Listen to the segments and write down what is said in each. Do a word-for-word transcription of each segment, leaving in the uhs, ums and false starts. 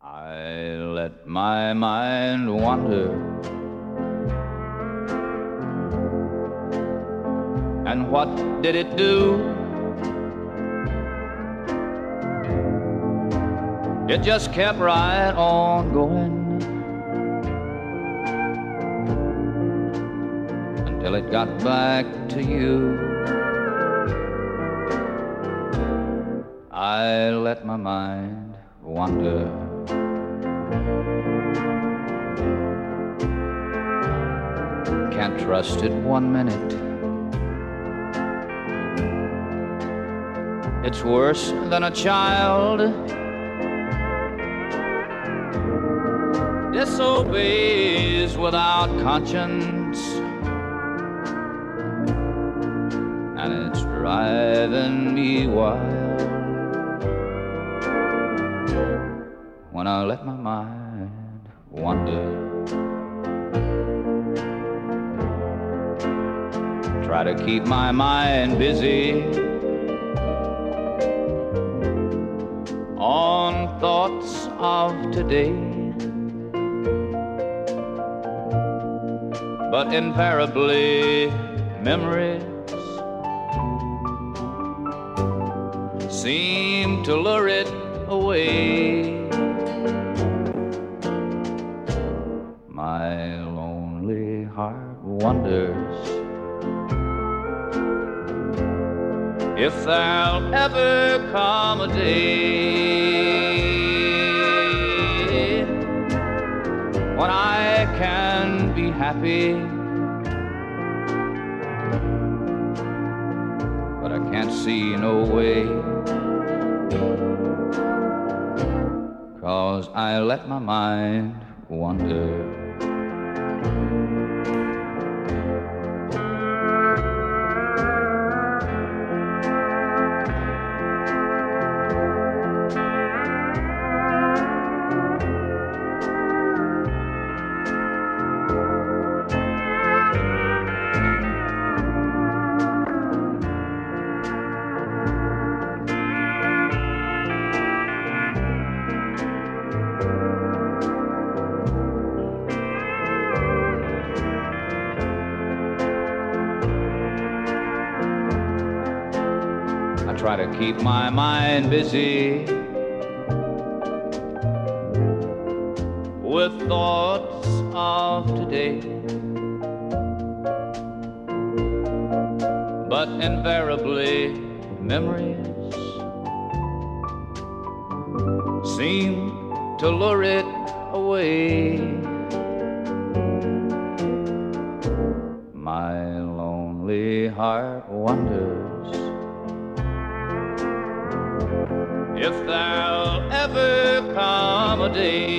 I let my mind wander, and what did it do? It just kept right on going until it got back to you. I let my mind wander, can't trust it one minute. It's worse than a child disobeys without conscience, and it's driving me wild when I let my mind wander. Try to keep my mind busy on thoughts of today, but invariably memories seem to lure it away. My lonely heart wonders if there'll ever come a day when I can be happy, but I can't see no way, 'cause I let my mind wander. Try to keep my mind busy with thoughts of today, but invariably memories seem to lure it away. My lonely heart wonders if there'll ever come a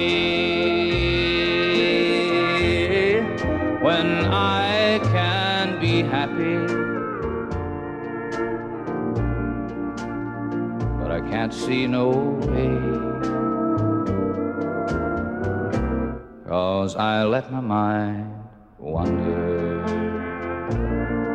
day when I can be happy, but I can't see no way, 'cause I let my mind wander.